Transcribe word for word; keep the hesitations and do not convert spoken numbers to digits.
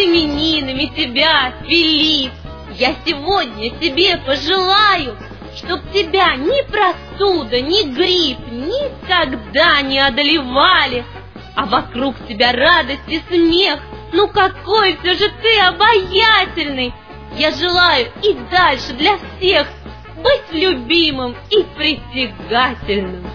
именинами тебя, Филипп! Я сегодня тебе пожелаю, чтоб тебя ни простуда, ни грипп никогда не одолевали, а вокруг тебя радость и смех. Ну какой все же ты обаятельный! Я желаю и дальше для всех быть любимым и притягательным.